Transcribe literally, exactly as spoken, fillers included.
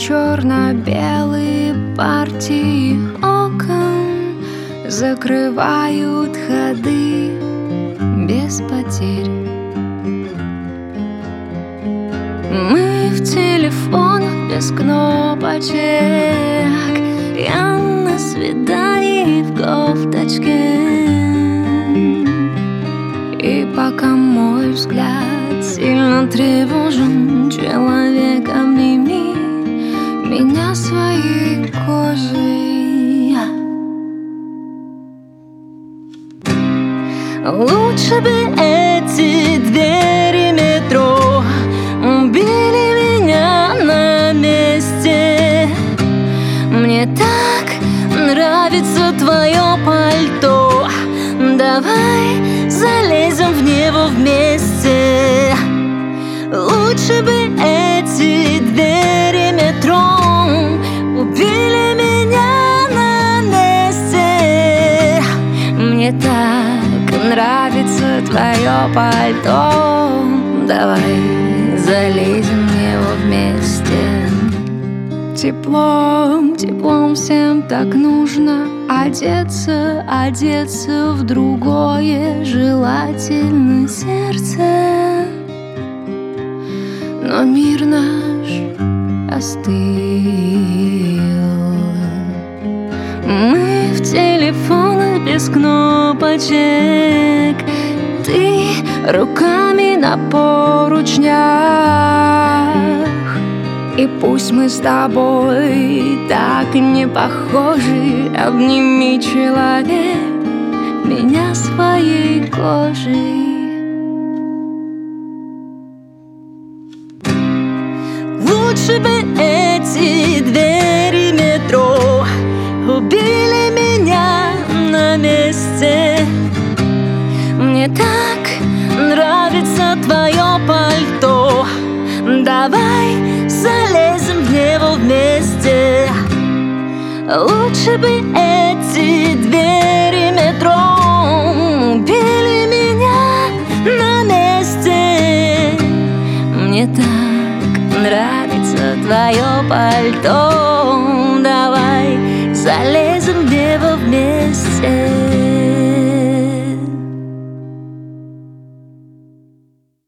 черно-белые партии окон закрывают ходы без потерь. Мы в телефон без кнопочек, я на свидании в кофточке. И пока мой взгляд сильно тревожен, человек, обними меня своей кожей. Лучше бы эти двери метро убили меня на месте. Мне так нравится твое пальто, давай залезем в него вместе. Лучше бы эти двери метро убили меня на месте. Мне так нравится твое пальто, давай залезем в него вместе. Теплом, теплом всем так нужно одеться, одеться в другое, желательно сердце. Но мир наш остыл. Мы в телефонах без кнопочек, ты руками на поручнях. И пусть мы с тобой так не похожи, обними, человек, меня своей кожей. Лучше бы эти двери метро убили меня на месте. Мне так нравится твое пальто, давай залезем в него вместе. Лучше бы